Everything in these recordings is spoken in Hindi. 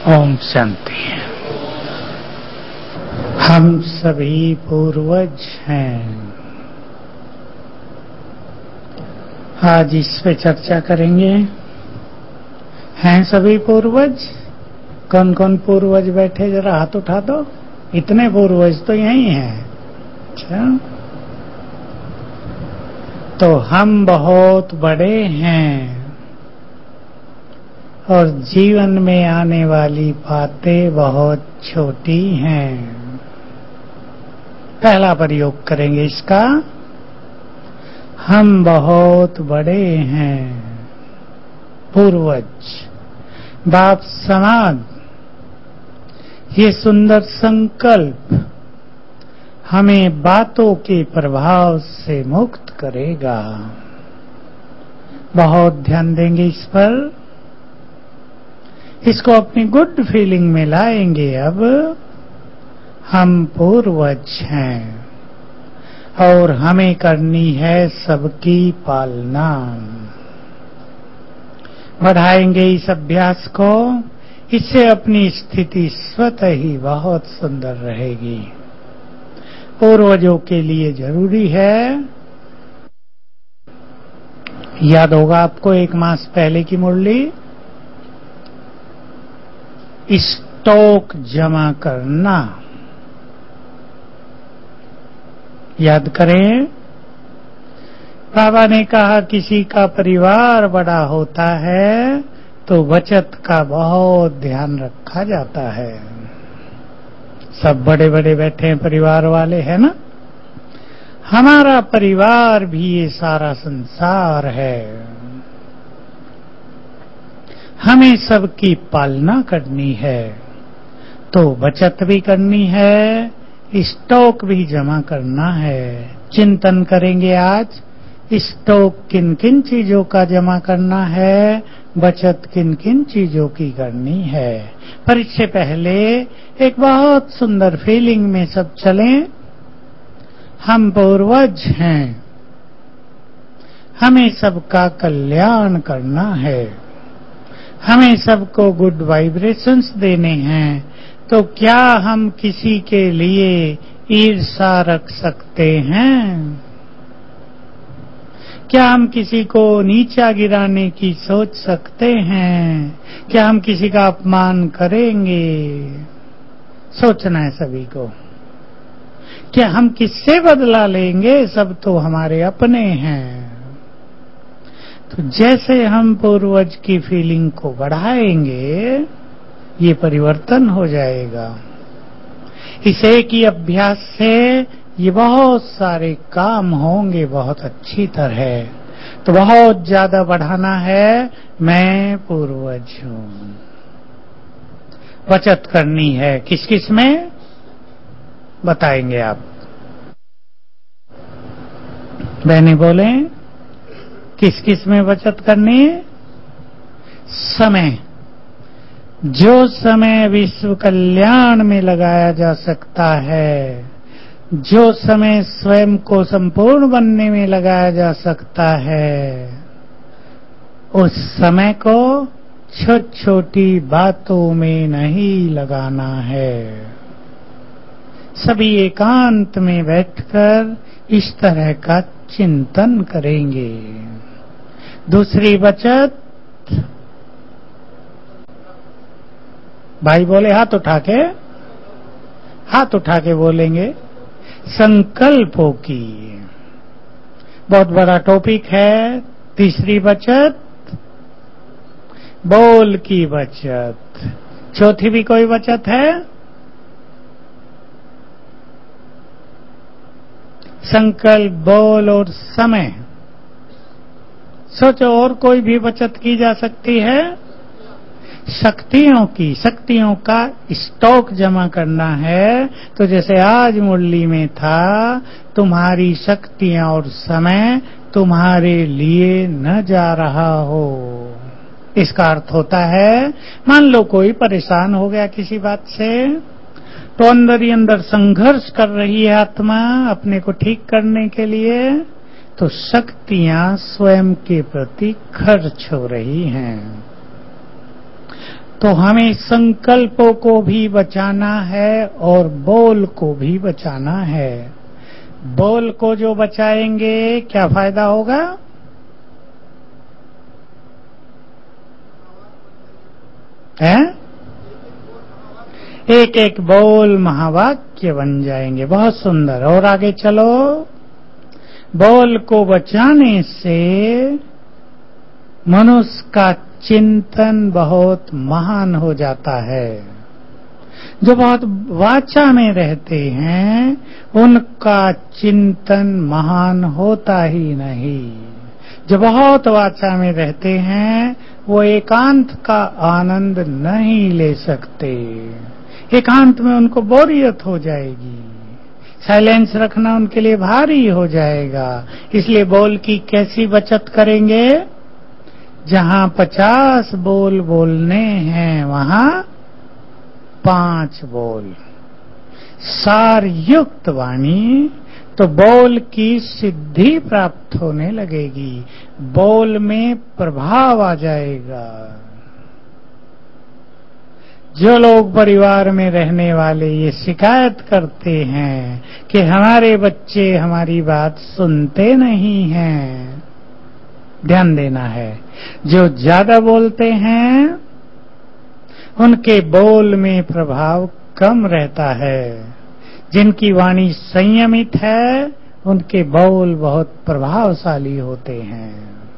ओम शांति। हम सभी पूर्वज हैं। आज इस पे चर्चा करेंगे। हैं सभी पूर्वज? कौन कौन पूर्वज बैठे, जरा हाथ उठा दो। इतने पूर्वज तो यही हैं। अच्छा, तो हम बहुत बड़े हैं और जीवन में आने वाली बातें बहुत छोटी हैं। पहला प्रयोग करेंगे इसका। हम बहुत बड़े हैं। पूर्वज, बाप समाज, ये सुंदर संकल्प हमें बातों के प्रभाव से मुक्त करेगा। बहुत ध्यान देंगे इस पर। इसको अपनी गुड फीलिंग में लाएंगे। अब हम पूर्वज हैं और हमें करनी है सबकी पालना। बढ़ाएंगे इस अभ्यास को। इससे अपनी स्थिति स्वतः ही बहुत सुंदर रहेगी। पूर्वजों के लिए जरूरी है। याद होगा आपको 1 मास पहले की मुरली, स्टॉक जमा करना। याद करें, बाबा ने कहा किसी का परिवार बड़ा होता है तो बचत का बहुत ध्यान रखा जाता है। सब बड़े बड़े बैठे हैं परिवार वाले, है ना? हमारा परिवार भी ये सारा संसार है। हमें सबकी पालना करनी है तो बचत भी करनी है, स्टॉक भी जमा करना है। चिंतन करेंगे आज स्टॉक किन किन चीजों का जमा करना है, बचत किन किन चीजों की करनी है। पर इससे पहले एक बहुत सुंदर फीलिंग में सब चलें। हम पूर्वज हैं, हमें सबका कल्याण करना है, हमें सबको गुड वाइब्रेशंस देने हैं। तो क्या हम किसी के लिए ईर्ष्या रख सकते हैं? क्या हम किसी को नीचा गिराने की सोच सकते हैं? क्या हम किसी का अपमान करेंगे? सोचना है सभी को। क्या हम किससे बदला लेंगे? सब तो हमारे अपने हैं। तो जैसे हम पूर्वज की फीलिंग को बढ़ाएंगे, ये परिवर्तन हो जाएगा। इस एक ही अभ्यास से ये बहुत सारे काम होंगे बहुत अच्छी तरह। तो बहुत ज्यादा बढ़ाना है। मैं पूर्वज हूं। बचत करनी है। किस किस में बताएंगे आप? बहने बोले, किस किस में बचत करनी है? समय, जो समय विश्व कल्याण में लगाया जा सकता है, जो समय स्वयं को संपूर्ण बनने में लगाया जा सकता है, उस समय को छोटी छोटी बातों में नहीं लगाना है। सभी एकांत में बैठकर इस तरह का चिंतन करेंगे। दूसरी बचत, भाई बोले हाथ उठा के बोलेंगे, संकल्पों की। बहुत बड़ा टॉपिक है। तीसरी बचत, बोल की बचत। चौथी भी कोई बचत है? संकल्प, बोल और समय। सोचो और कोई भी बचत की जा सकती है? शक्तियों की। शक्तियों का स्टॉक जमा करना है। तो जैसे आज मुरली में था, तुम्हारी शक्तियां और समय तुम्हारे लिए न जा रहा हो। इसका अर्थ होता है, मान लो कोई परेशान हो गया किसी बात से, तो अंदर ही अंदर संघर्ष कर रही है आत्मा अपने को ठीक करने के लिए। तो शक्तियां स्वयं के प्रति खर्च हो रही हैं। तो हमें संकल्पों को भी बचाना है और बोल को भी बचाना है। बोल को जो बचाएंगे क्या फायदा होगा? है? एक एक बोल महावाक्य बन जाएंगे। बहुत सुंदर। और आगे चलो। बोल को बचाने से मनुष्य का चिंतन बहुत महान हो जाता है। जो बहुत वाचा में रहते हैं उनका चिंतन महान होता ही नहीं। जो बहुत वाचा में रहते हैं वो एकांत का आनंद नहीं ले सकते। एकांत में उनको बोरियत हो जाएगी। साइलेंस रखना उनके लिए भारी हो जाएगा। इसलिए बोल की कैसी बचत करेंगे? जहां 50 बोल बोलने हैं वहां 5 बोल। सार युक्त वाणी, तो बोल की सिद्धि प्राप्त होने लगेगी। बोल में प्रभाव आ जाएगा। जो लोग परिवार में रहने वाले ये शिकायत करते हैं कि हमारे बच्चे हमारी बात सुनते नहीं हैं, ध्यान देना है। जो ज्यादा बोलते हैं उनके बोल में प्रभाव कम रहता है। जिनकी वाणी संयमित है उनके बोल बहुत प्रभावशाली होते हैं।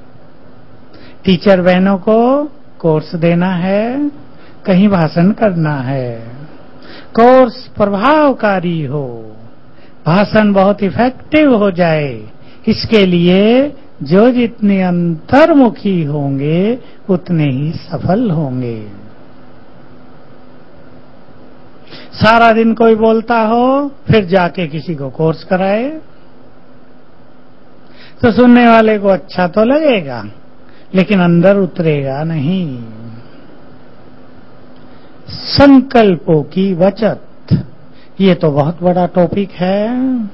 टीचर बहनों को कोर्स देना है, कहीं भाषण करना है, कोर्स प्रभावकारी हो, भाषण बहुत इफेक्टिव हो जाए, इसके लिए जो जितने अंतर्मुखी होंगे उतने ही सफल होंगे। सारा दिन कोई बोलता हो फिर जाके किसी को कोर्स कराए तो सुनने वाले को अच्छा तो लगेगा लेकिन अंदर उतरेगा नहीं। संकल्पों की बचत, ये तो बहुत बड़ा टॉपिक है।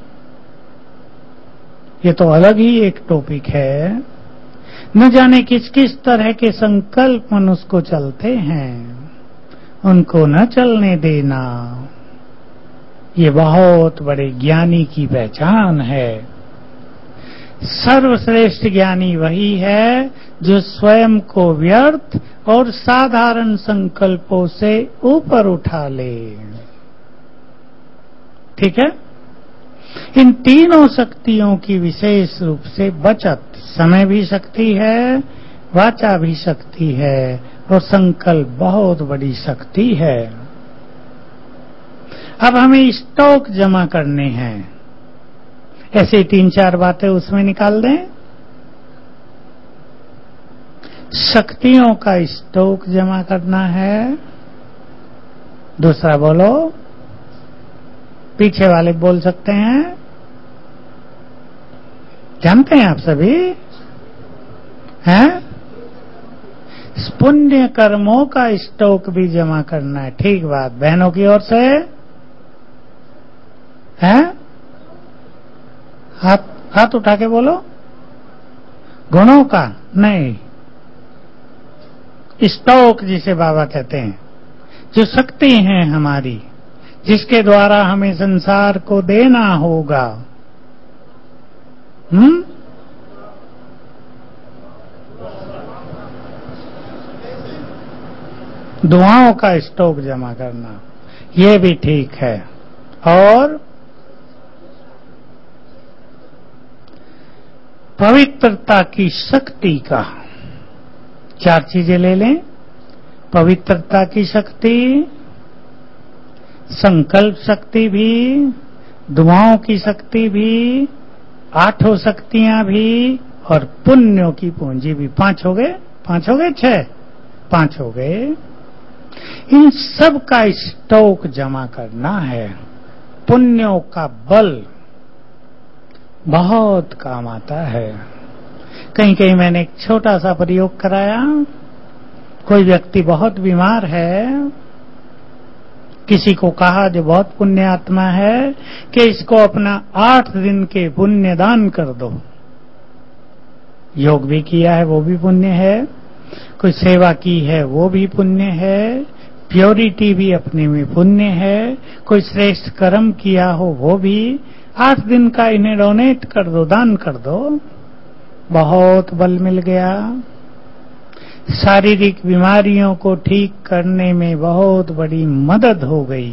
ये तो अलग ही एक टॉपिक है। न जाने किस किस तरह के संकल्प मनुष्य को चलते हैं, उनको न चलने देना। ये बहुत बड़े ज्ञानी की पहचान है। सर्वश्रेष्ठ ज्ञानी वही है जो स्वयं को व्यर्थ और साधारण संकल्पों से ऊपर उठा ले। ठीक है? इन तीनों शक्तियों की विशेष रूप से बचत, समय भी शक्ति है, वाचा भी शक्ति है और संकल्प बहुत बड़ी शक्ति है। अब हमें स्टॉक जमा करने हैं। ऐसे 3-4 बातें उसमें निकाल दें। शक्तियों का स्टॉक जमा करना है। दूसरा बोलो, पीछे वाले बोल सकते हैं, जानते हैं आप सभी हैं? पुण्य कर्मों का स्टॉक भी जमा करना है। ठीक बात, बहनों की ओर से हैं? हाथ उठा के बोलो। गुणों का नहीं, स्टॉक जिसे बाबा कहते हैं, जो शक्ति है हमारी, जिसके द्वारा हमें संसार को देना होगा। दुआओं का स्टॉक जमा करना, ये भी ठीक है। और पवित्रता की शक्ति का 4 चीजें ले लें। पवित्रता की शक्ति, संकल्प शक्ति भी, दुआओं की शक्ति भी, 8 शक्तियां भी और पुण्यों की पूंजी भी। 5 हो गए? 5 हो गए? 6? 5 हो गए। इन सब का स्टॉक जमा करना है। पुण्यों का बल बहुत काम आता है। कहीं कहीं मैंने एक छोटा सा प्रयोग कराया। कोई व्यक्ति बहुत बीमार है, किसी को कहा जो बहुत पुण्य आत्मा है कि इसको अपना 8 दिन के पुण्य दान कर दो। योग भी किया है, वो भी पुण्य है। कोई सेवा की है वो भी पुण्य है, प्योरिटी भी अपने में पुण्य है, कोई श्रेष्ठ कर्म किया हो वो भी। 8 दिन का इन्हें डोनेट कर दो, दान कर दो, बहुत बल मिल गया। शारीरिक बीमारियों को ठीक करने में बहुत बड़ी मदद हो गई।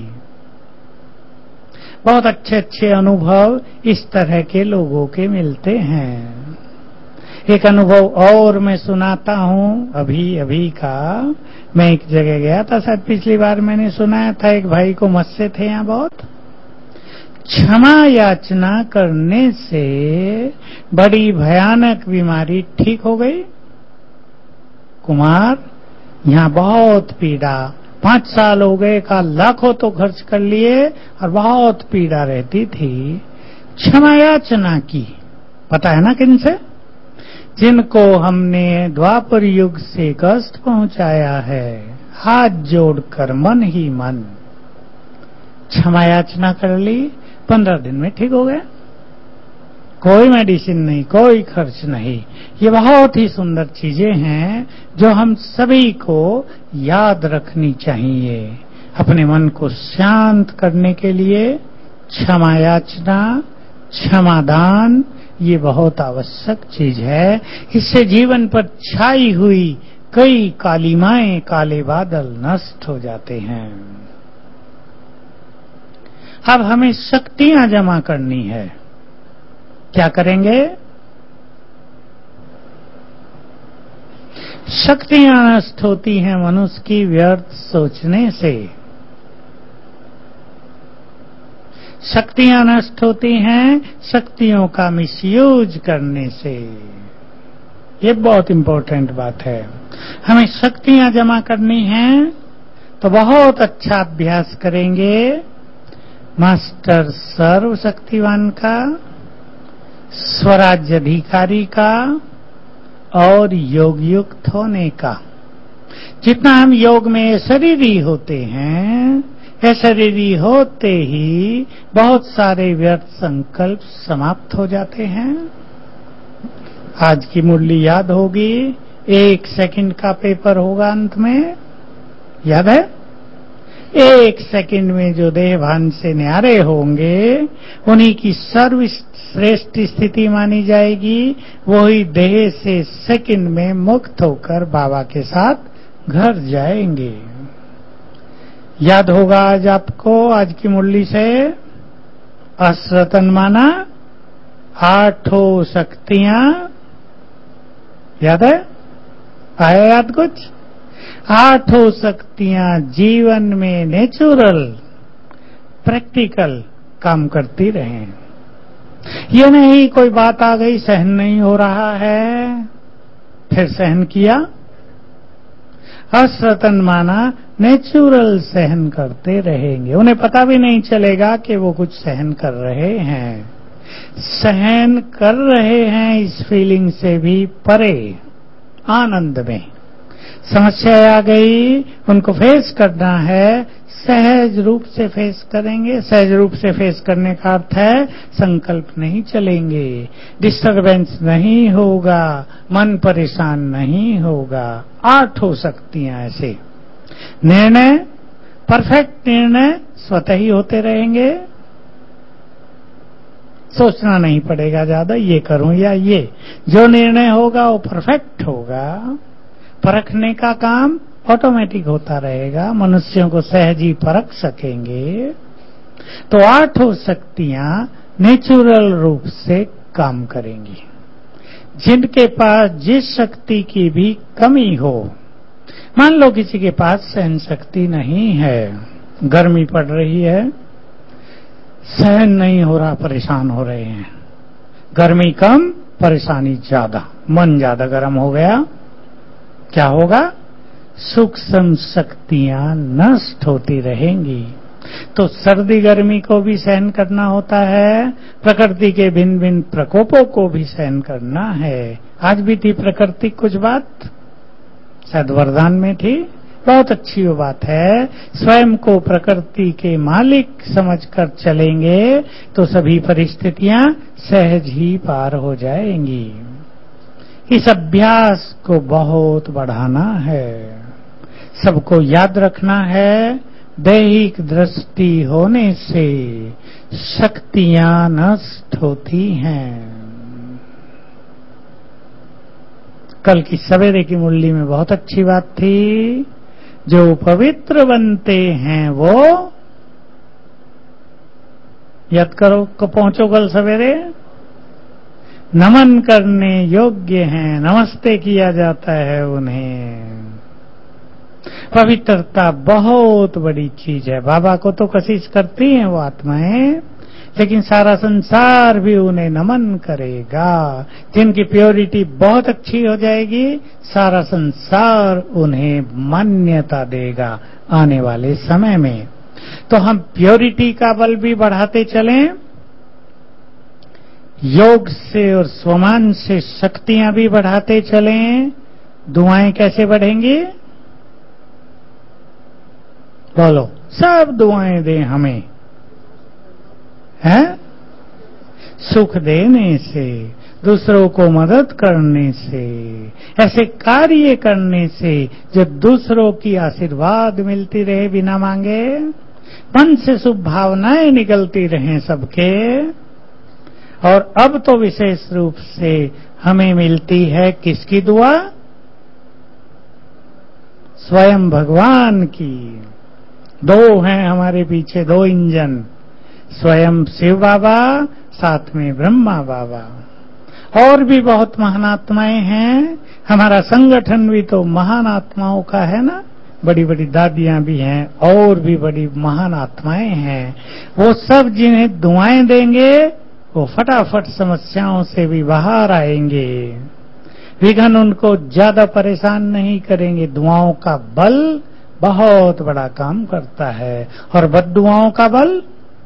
बहुत अच्छे अच्छे अनुभव इस तरह के लोगों के मिलते हैं। एक अनुभव और मैं सुनाता हूं अभी अभी का। मैं एक जगह गया था, शायद पिछली बार मैंने सुनाया था, एक भाई को मस्से थे यहाँ बहुत। क्षमा याचना करने से बड़ी भयानक बीमारी ठीक हो गई। कुमार, यहाँ बहुत पीड़ा, 5 साल हो गए का, लाखों तो खर्च कर लिए और बहुत पीड़ा रहती थी। क्षमा याचना की, पता है ना किनसे? जिनको हमने द्वापर युग से कष्ट पहुंचाया है, हाथ जोड़कर मन ही मन क्षमा याचना कर ली, 15 दिन में ठीक हो गया। कोई मेडिसिन नहीं, कोई खर्च नहीं। ये बहुत ही सुंदर चीजें हैं जो हम सभी को याद रखनी चाहिए। अपने मन को शांत करने के लिए क्षमा याचना, क्षमादान, ये बहुत आवश्यक चीज है। इससे जीवन पर छाई हुई कई कालिमाएं, काले बादल नष्ट हो जाते हैं। अब हमें शक्तियां जमा करनी है। क्या करेंगे? शक्तियां नष्ट होती हैं मनुष्य की व्यर्थ सोचने से। शक्तियां नष्ट होती हैं शक्तियों का मिसयूज करने से। ये बहुत इंपॉर्टेंट बात है। हमें शक्तियां जमा करनी हैं तो बहुत अच्छा अभ्यास करेंगे मास्टर सर्वशक्तिवान का, स्वराज्य अधिकारी का और योग युक्त होने का। जितना हम योग में शरीरी होते हैं, शरीरी होते ही बहुत सारे व्यर्थ संकल्प समाप्त हो जाते हैं। आज की मुरली याद होगी, 1 सेकंड का पेपर होगा अंत में, याद है? 1 सेकंड में जो देहभान से न्यारे होंगे उन्हीं की सर्वश्रेष्ठ स्थिति मानी जाएगी। वही देह से सेकंड में मुक्त होकर बाबा के साथ घर जाएंगे। याद होगा आज आपको, आज की मुरली से अश्रतन माना 8 शक्तियां, याद है? आया याद कुछ? 8 शक्तियां जीवन में नेचुरल प्रैक्टिकल काम करती रहें। ये नहीं कोई बात आ गई, सहन नहीं हो रहा है, फिर सहन किया। अश्रतन माना नेचुरल सहन करते रहेंगे। उन्हें पता भी नहीं चलेगा कि वो कुछ सहन कर रहे हैं। सहन कर रहे हैं इस फीलिंग से भी परे, आनंद में। समस्या आ गई, उनको फेस करना है, सहज रूप से फेस करेंगे। सहज रूप से फेस करने का अर्थ है संकल्प नहीं चलेंगे, डिस्टरबेंस नहीं होगा, मन परेशान नहीं होगा। 8 शक्तियां ऐसे। निर्णय, परफेक्ट निर्णय स्वतः ही होते रहेंगे। सोचना नहीं पड़ेगा ज्यादा, ये करूं या ये। जो निर्णय होगा वो परफेक्ट होगा। परखने का काम ऑटोमेटिक होता रहेगा, मनुष्यों को सहज ही परख सकेंगे। तो 8 शक्तियां नेचुरल रूप से काम करेंगी। जिनके पास जिस शक्ति की भी कमी हो, मान लो किसी के पास सहन शक्ति नहीं है, गर्मी पड़ रही है, सहन नहीं हो रहा, परेशान हो रहे हैं। गर्मी कम, परेशानी ज्यादा, मन ज्यादा गर्म हो गया, क्या होगा? सूक्ष्म शक्तियां नष्ट होती रहेंगी। तो सर्दी गर्मी को भी सहन करना होता है, प्रकृति के भिन्न भिन्न प्रकोपों को भी सहन करना है। आज भी थी प्रकृति कुछ बात, शायद वरदान में थी, बहुत अच्छी वो बात है। स्वयं को प्रकृति के मालिक समझकर चलेंगे तो सभी परिस्थितियां सहज ही पार हो जाएंगी। इस अभ्यास को बहुत बढ़ाना है। सबको याद रखना है, दैहिक दृष्टि होने से शक्तियां नष्ट होती हैं। कल की सवेरे की मुरली में बहुत अच्छी बात थी, जो पवित्र बनते हैं वो याद करो, को पहुंचो कल सवेरे, नमन करने योग्य हैं, नमस्ते किया जाता है उन्हें। पवित्रता बहुत बड़ी चीज है। बाबा को तो कशिश करती हैं वो आत्माएं, लेकिन सारा संसार भी उन्हें नमन करेगा। जिनकी प्योरिटी बहुत अच्छी हो जाएगी, सारा संसार उन्हें मान्यता देगा आने वाले समय में। तो हम प्योरिटी का बल भी बढ़ाते चलें, योग से और स्वमान से शक्तियां भी बढ़ाते चलें। दुआएं कैसे बढ़ेंगी? बोलो, सब दुआएं दें हमें, हैं? सुख देने से, दूसरों को मदद करने से, ऐसे कार्य करने से जो दूसरों की आशीर्वाद मिलती रहे बिना मांगे, मन से शुभ भावनाएं निकलती रहें सबके। और अब तो विशेष रूप से हमें मिलती है किसकी दुआ? स्वयं भगवान की। दो हैं हमारे पीछे, दो इंजन, स्वयं शिव बाबा, साथ में ब्रह्मा बाबा। और भी बहुत महान आत्माएं हैं। हमारा संगठन भी तो महान आत्माओं का है ना, बड़ी बड़ी दादियां भी हैं और भी बड़ी महान आत्माएं हैं। वो सब जिन्हें दुआएं देंगे वो फटाफट समस्याओं से भी बाहर आएंगे। विघ्न उनको ज्यादा परेशान नहीं करेंगे। दुआओं का बल बहुत बड़ा काम करता है। और बद्दुआओं का बल,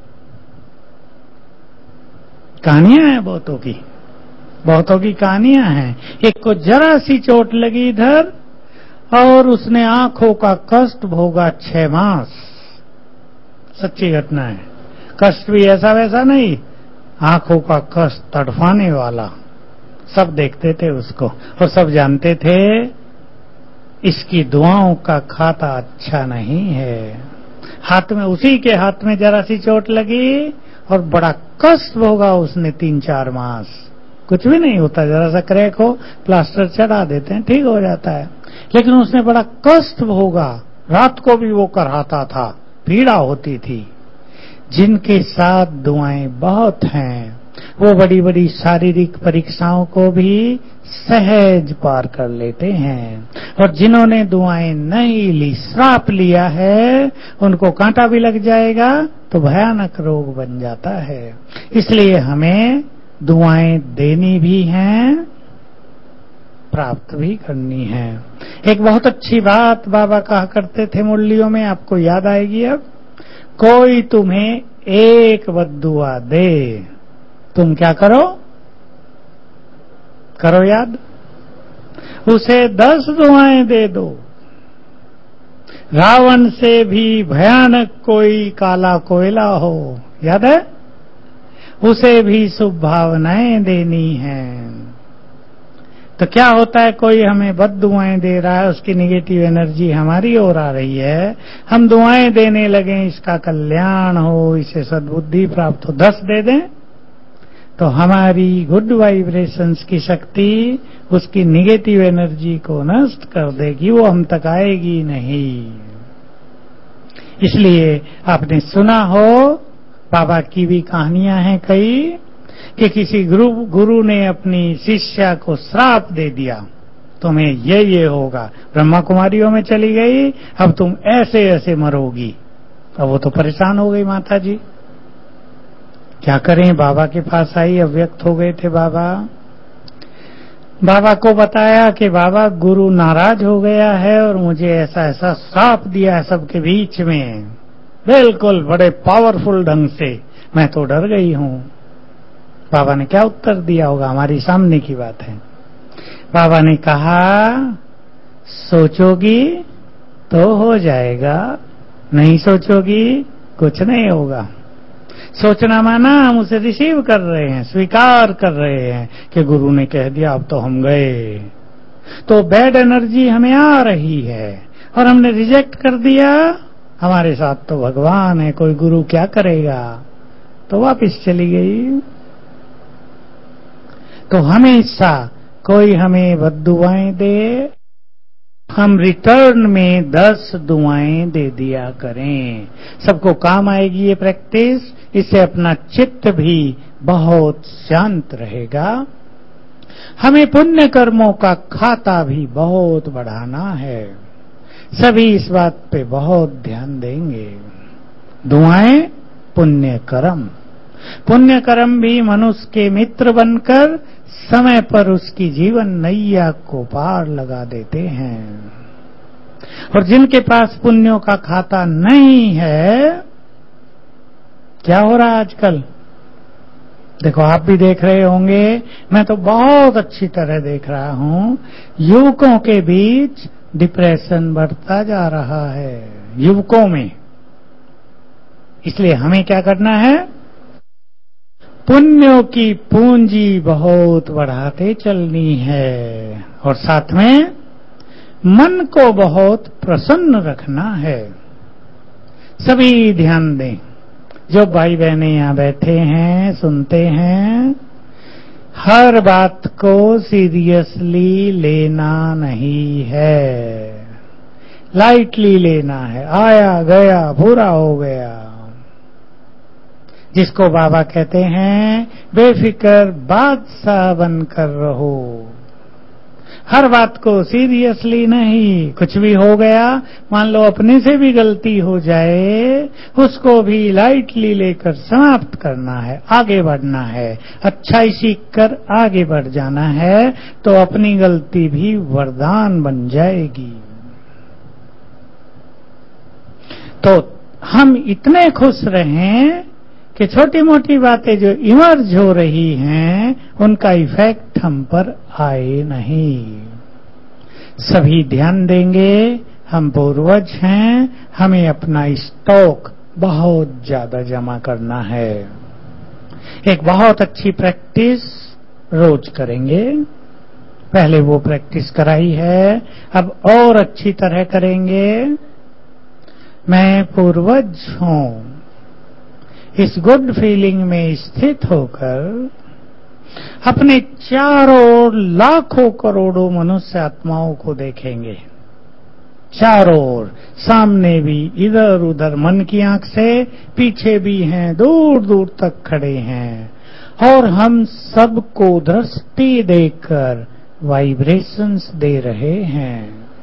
कहानियां हैं बहुतों की कहानियां हैं। एक को जरा सी चोट लगी इधर और उसने आंखों का कष्ट भोगा 6 मास। सच्ची घटना है। कष्ट भी ऐसा वैसा नहीं, आंखों का कष्ट तड़फाने वाला। सब देखते थे उसको और सब जानते थे इसकी दुआओं का खाता अच्छा नहीं है। हाथ में, उसी के हाथ में जरा सी चोट लगी और बड़ा कष्ट भोगा उसने 3-4 मास। कुछ भी नहीं होता, जरा सा क्रैक हो प्लास्टर चढ़ा देते हैं, ठीक हो जाता है। लेकिन उसने बड़ा कष्ट भोगा, रात को भी वो कराता था, पीड़ा होती थी। जिनके साथ दुआएं बहुत हैं वो बड़ी बड़ी शारीरिक परीक्षाओं को भी सहज पार कर लेते हैं। और जिन्होंने दुआएं नहीं ली, श्राप लिया है, उनको कांटा भी लग जाएगा तो भयानक रोग बन जाता है। इसलिए हमें दुआएं देनी भी हैं, प्राप्त भी करनी है। एक बहुत अच्छी बात बाबा कहा करते थे मुरलियों में, आपको याद आएगी अब। कोई तुम्हें एक बद्दुआ दे, तुम क्या करो? करो याद, उसे 10 दुआएं दे दो। रावण से भी भयानक कोई काला कोयला हो, याद है? उसे भी शुभ भावनाएं देनी हैं। तो क्या होता है, कोई हमें बद दुआएं दे रहा है, उसकी निगेटिव एनर्जी हमारी ओर आ रही है, हम दुआएं देने लगे इसका कल्याण हो, इसे सद्बुद्धि प्राप्त हो, 10 दे दें तो हमारी गुड वाइब्रेशंस की शक्ति उसकी निगेटिव एनर्जी को नष्ट कर देगी, वो हम तक आएगी नहीं। इसलिए आपने सुना हो, बाबा की भी कहानियां हैं कई, कि किसी गुरु ने अपनी शिष्या को श्राप दे दिया, तुम्हें ये होगा, ब्रह्मा कुमारियों में चली गई, अब तुम ऐसे ऐसे मरोगी। अब वो तो परेशान हो गई माता जी, क्या करें। बाबा के पास आई, अव्यक्त हो गए थे बाबा। बाबा को बताया कि बाबा गुरु नाराज हो गया है और मुझे ऐसा ऐसा श्राप दिया है सबके बीच में, बिल्कुल बड़े पावरफुल ढंग से। मैं तो डर गई हूं। बाबा ने क्या उत्तर दिया होगा, हमारी सामने की बात है। बाबा ने कहा, सोचोगी तो हो जाएगा, नहीं सोचोगी कुछ नहीं होगा। सोचना माना हम उसे रिसीव कर रहे हैं, स्वीकार कर रहे हैं कि गुरु ने कह दिया अब तो हम गए। तो बैड एनर्जी हमें आ रही है और हमने रिजेक्ट कर दिया, हमारे साथ तो भगवान है, कोई गुरु क्या करेगा, तो वापस चली गई। तो हमेशा कोई हमें बद्दुआएं दे, हम रिटर्न में 10 दुआएं दे दिया करें। सबको काम आएगी ये प्रैक्टिस, इससे अपना चित्त भी बहुत शांत रहेगा। हमें पुण्य कर्मों का खाता भी बहुत बढ़ाना है, सभी इस बात पे बहुत ध्यान देंगे। दुआएं पुण्य कर्म, पुण्य कर्म भी मनुष्य के मित्र बनकर समय पर उसकी जीवन नैया को पार लगा देते हैं। और जिनके पास पुण्यों का खाता नहीं है, क्या हो रहा है आजकल? देखो, आप भी देख रहे होंगे, मैं तो बहुत अच्छी तरह देख रहा हूं, युवकों के बीच डिप्रेशन बढ़ता जा रहा है, युवकों में। इसलिए हमें क्या करना है? पुण्यों की पूंजी बहुत बढ़ाते चलनी है और साथ में मन को बहुत प्रसन्न रखना है। सभी ध्यान दें, जो भाई बहनें यहां बैठे हैं, सुनते हैं, हर बात को सीरियसली लेना नहीं है, लाइटली लेना है। आया गया पूरा हो गया, जिसको बाबा कहते हैं बेफिक्र बादशाह बनकर रहो। हर बात को सीरियसली नहीं, कुछ भी हो गया, मान लो अपने से भी गलती हो जाए, उसको भी लाइटली लेकर समाप्त करना है, आगे बढ़ना है, अच्छाई सीख कर आगे बढ़ जाना है, तो अपनी गलती भी वरदान बन जाएगी। तो हम इतने खुश रहें कि छोटी मोटी बातें जो इमर्ज हो रही हैं, उनका इफेक्ट हम पर आए नहीं। सभी ध्यान देंगे, हम पूर्वज हैं, हमें अपना स्टॉक बहुत ज्यादा जमा करना है। एक बहुत अच्छी प्रैक्टिस रोज करेंगे, पहले वो प्रैक्टिस कराई है, अब और अच्छी तरह करेंगे। मैं पूर्वज हूं, इस गुड फीलिंग में स्थित होकर अपने चारों ओर लाखों करोड़ों मनुष्य आत्माओं को देखेंगे, चारों ओर, सामने भी, इधर उधर, मन की आंख से, पीछे भी हैं, दूर दूर तक खड़े हैं, और हम सबको दृष्टि देकर वाइब्रेशंस दे रहे हैं।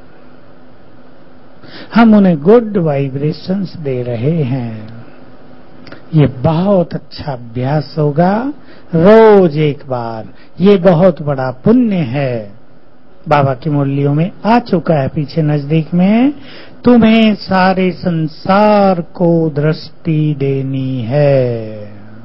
हम उन्हें गुड वाइब्रेशंस दे रहे हैं। ये बहुत अच्छा अभ्यास होगा, रोज एक बार। ये बहुत बड़ा पुण्य है, बाबा की मुरलियों में आ चुका है पीछे नजदीक में। तुम्हें सारे संसार को दृष्टि देनी है,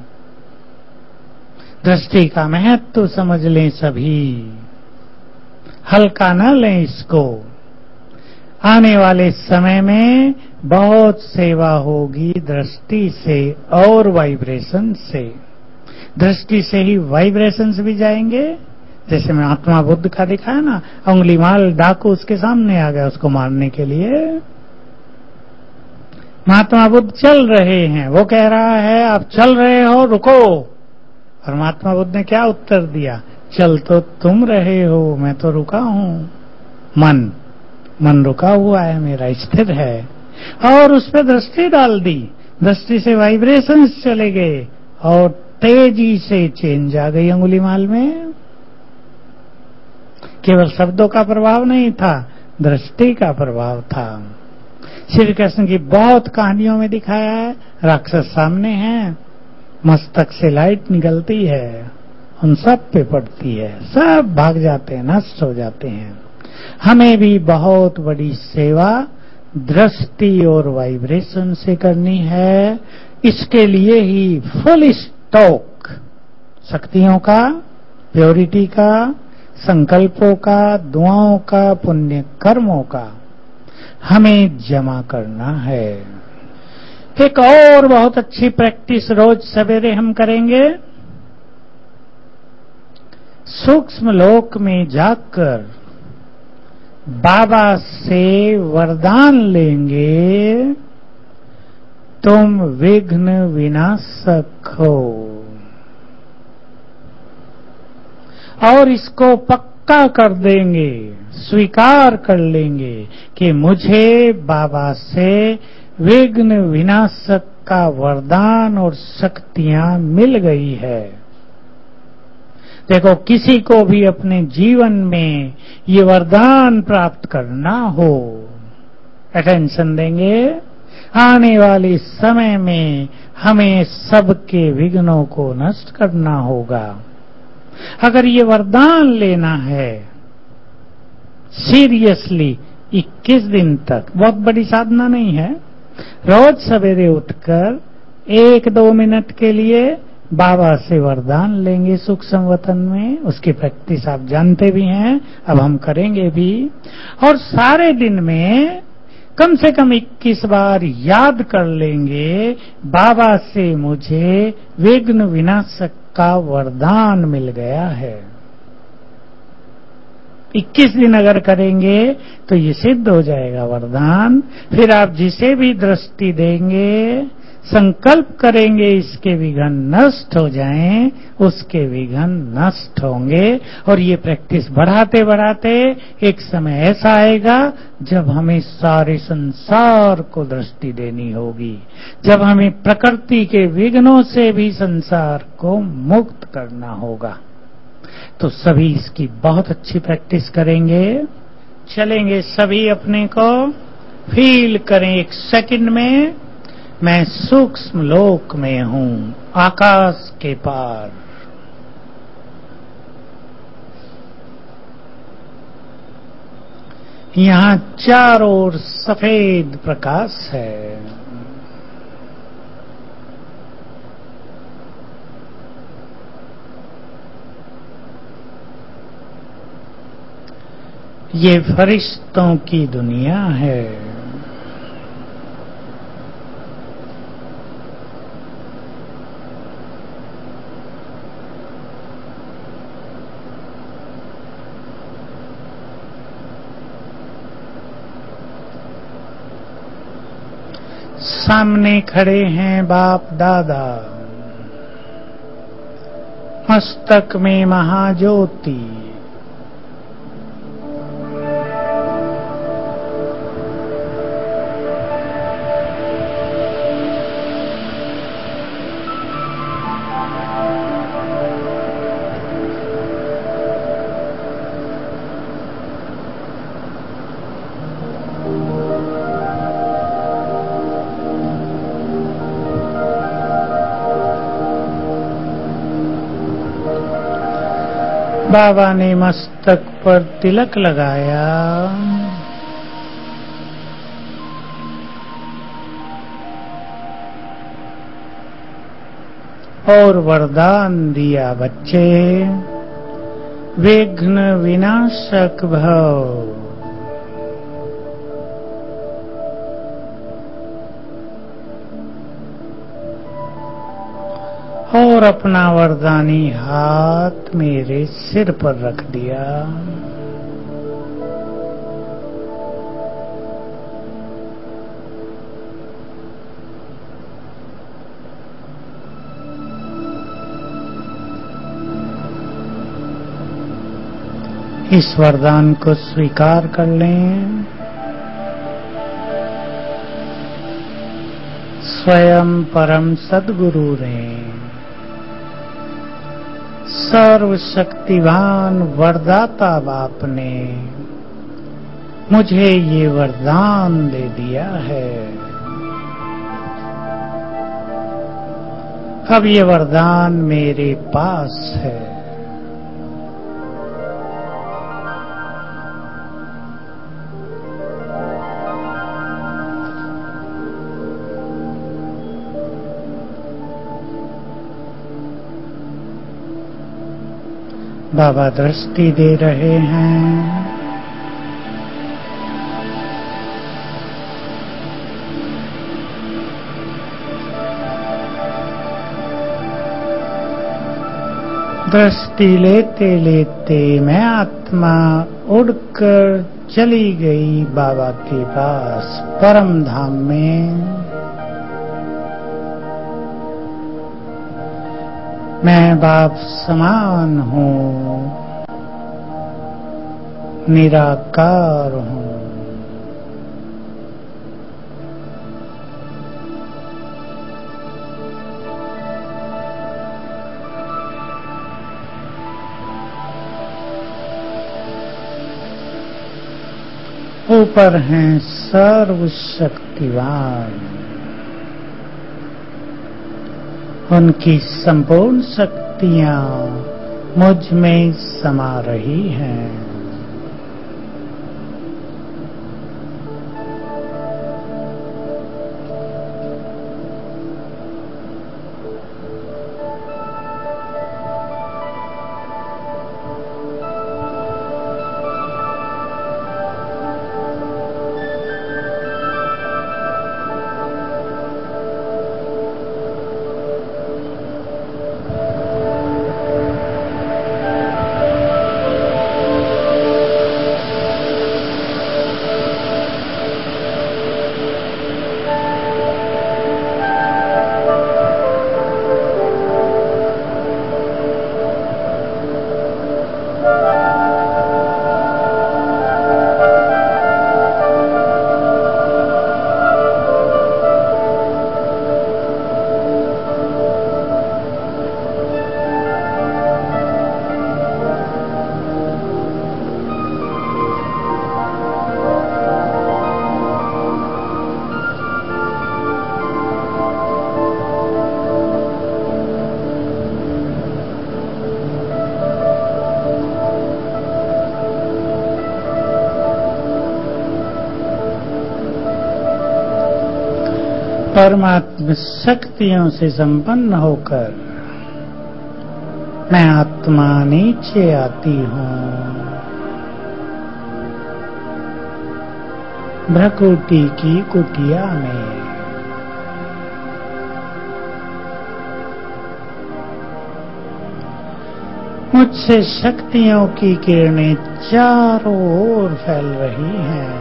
दृष्टि का महत्व समझ लें सभी, हल्का न लें इसको। आने वाले समय में बहुत सेवा होगी दृष्टि से और वाइब्रेशन से। दृष्टि से ही वाइब्रेशंस भी जाएंगे, जैसे मैं महात्मा बुद्ध का दिखाया ना, उंगली माल डाकू उसके सामने आ गया उसको मारने के लिए। महात्मा बुद्ध चल रहे हैं, वो कह रहा है आप चल रहे हो, रुको। और महात्मा बुद्ध ने क्या उत्तर दिया? चल तो तुम रहे हो, मैं तो रुका हूं। मन रुका हुआ है मेरा, स्थिर है। और उस पर दृष्टि डाल दी, दृष्टि से वाइब्रेशंस चले गए और तेजी से चेंज आ गई अंगुलीमाल में। केवल शब्दों का प्रभाव नहीं था, दृष्टि का प्रभाव था। श्री कृष्ण की बहुत कहानियों में दिखाया है, राक्षस सामने हैं, मस्तक से लाइट निकलती है, उन सब पे पड़ती है, सब भाग जाते हैं, नष्ट हो जाते हैं। हमें भी बहुत बड़ी सेवा दृष्टि और वाइब्रेशन से करनी है। इसके लिए ही फुल स्टॉक शक्तियों का, प्योरिटी का, संकल्पों का, दुआओं का, पुण्य कर्मों का हमें जमा करना है। एक और बहुत अच्छी प्रैक्टिस रोज सवेरे हम करेंगे। सूक्ष्म लोक में जाकर बाबा से वरदान लेंगे, तुम विघ्न विनाशक हो। और इसको पक्का कर देंगे, स्वीकार कर लेंगे कि मुझे बाबा से विघ्न विनाशक का वरदान और शक्तियां मिल गई है। देखो, किसी को भी अपने जीवन में ये वरदान प्राप्त करना हो, अटेंशन देंगे, आने वाले समय में हमें सबके विघ्नों को नष्ट करना होगा। अगर ये वरदान लेना है सीरियसली 21 दिन तक, बहुत बड़ी साधना नहीं है। रोज सवेरे उठकर 1-2 मिनट के लिए बाबा से वरदान लेंगे सूक्ष्म वतन में। उसकी प्रैक्टिस आप जानते भी हैं, अब हम करेंगे भी। और सारे दिन में कम से कम 21 बार याद कर लेंगे, बाबा से मुझे विघ्न विनाशक का वरदान मिल गया है। 21 दिन अगर करेंगे तो ये सिद्ध हो जाएगा वरदान। फिर आप जिसे भी दृष्टि देंगे, संकल्प करेंगे इसके विघ्न नष्ट हो जाएं, उसके विघ्न नष्ट होंगे। और ये प्रैक्टिस बढ़ाते बढ़ाते एक समय ऐसा आएगा जब हमें सारे संसार को दृष्टि देनी होगी, जब हमें प्रकृति के विघ्नों से भी संसार को मुक्त करना होगा। तो सभी इसकी बहुत अच्छी प्रैक्टिस करेंगे। चलेंगे सभी अपने को फील करें। 1 सेकंड में मैं सूक्ष्म लोक में हूं, आकाश के पार। यहां चारों ओर सफेद प्रकाश है। ये फरिश्तों की दुनिया है। सामने खड़े हैं बाप दादा, मस्तक में महाज्योति। बाबा ने मस्तक पर तिलक लगाया और वरदान दिया, बच्चे विघ्न विनाशक भव। और अपना वरदानी हाथ मेरे सिर पर रख दिया। इस वरदान को स्वीकार कर लें। स्वयं परम सद्गुरु ने, सर्वशक्तिवान वरदाता बाप ने मुझे ये वरदान दे दिया है। अब ये वरदान मेरे पास है। बाबा दृष्टि दे रहे हैं। दृष्टि लेते लेते मैं आत्मा उड़कर चली गई बाबा के पास परम धाम में। मैं बाप समान हूँ, निराकार हूँ। ऊपर हैं सर्वशक्तिवान, उनकी संपूर्ण शक्तियां मुझ में समा रही हैं। परमात्मा शक्तियों से संपन्न होकर मैं आत्मा नीचे आती हूँ। भ्रकुटी की कुटिया में मुझसे शक्तियों की किरणें चारों ओर फैल रही हैं।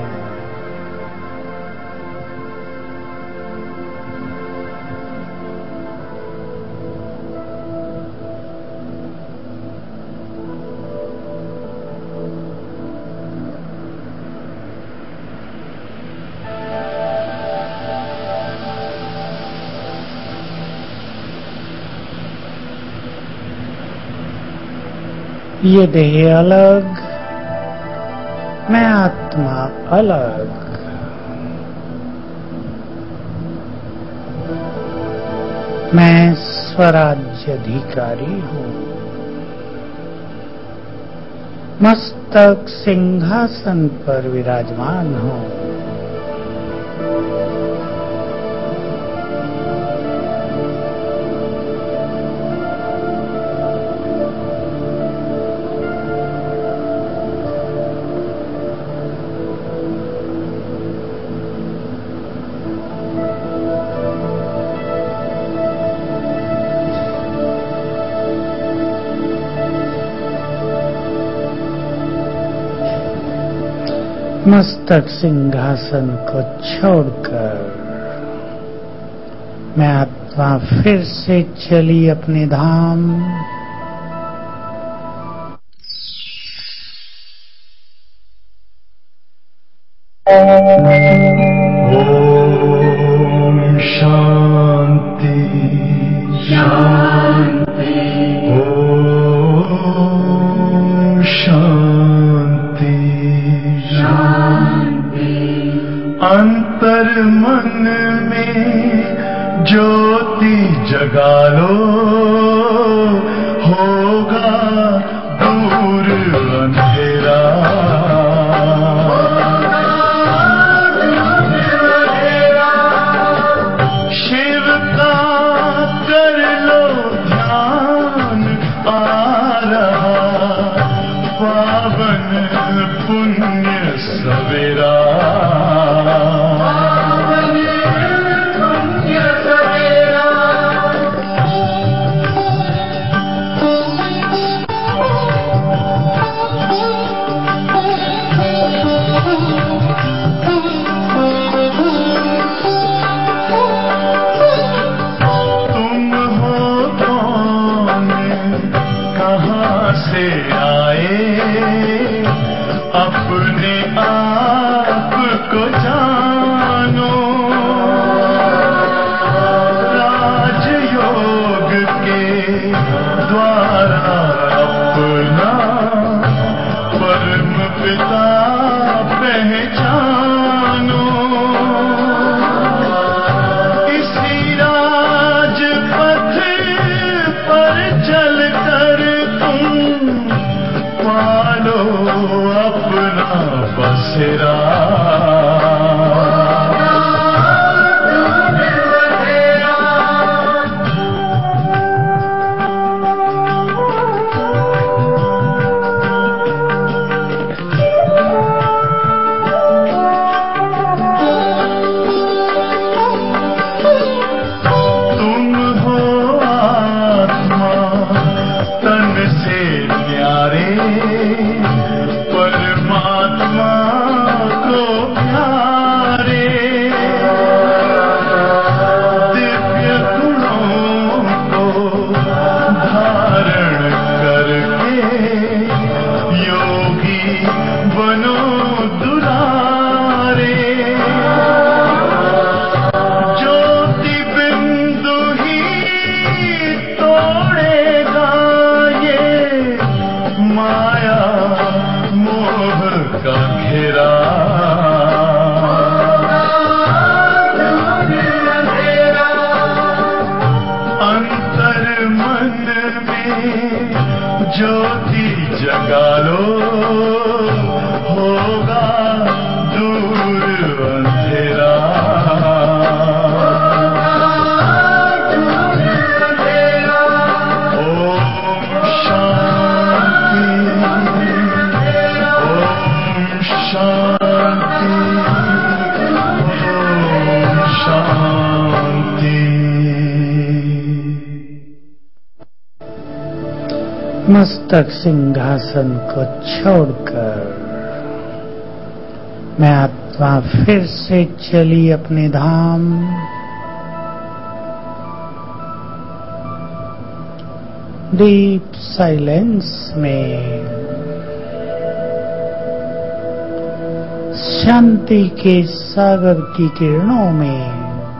ये देह अलग, मैं आत्मा अलग। मैं स्वराज्य अधिकारी हूँ। मस्तक सिंहासन पर विराजमान हूँ। मस्तक सिंहासन को छोड़कर मैं आत्मा फिर से चली अपने धाम। ओम शांति शांति। ओम शांति शांति। अंतर मन में ज्योति जगा लो, होगा दूर अंधेरा। से आए अपने आप को जानो, राजयोग के द्वारा अपना परम पिता पहचानो। इसी राजपथ पर चलकर तुम पालो अपना बसेरा। ज्योति जगा लो होगा दूर अंधेरा। ओम शांति, ओम शांति, ओम शांति। मस्तक सिंहासन को छोड़कर मैं आत्मा फिर से चली अपने धाम। डीप साइलेंस में शांति के सागर की किरणों में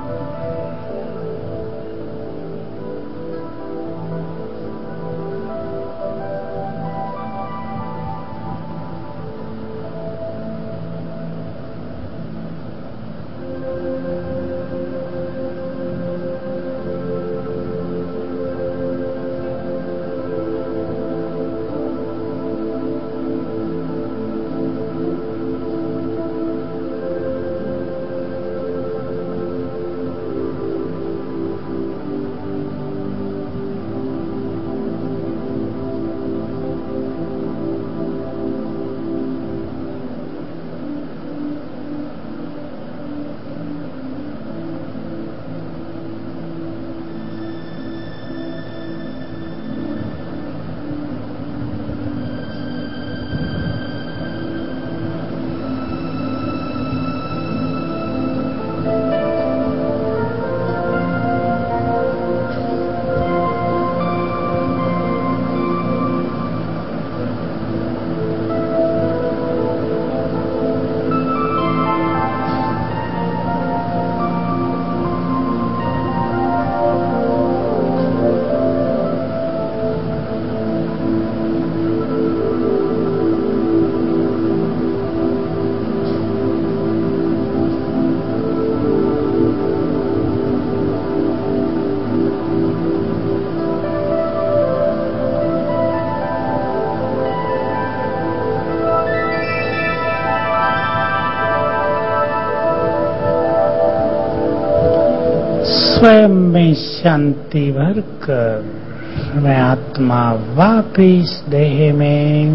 स्वयं में शांति भरकर मैं आत्मा वापिस देह में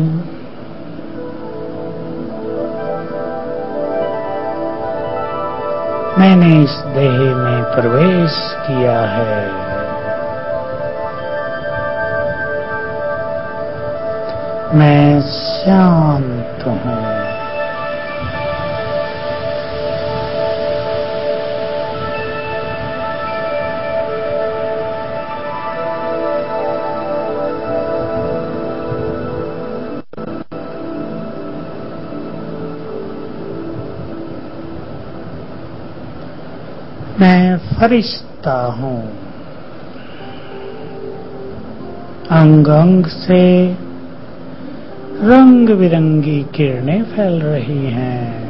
मैंने इस देह में प्रवेश किया है। मैं शांत हूँ। फरिश्ता हूँ। अंग अंग से रंग बिरंगी किरणें फैल रही हैं।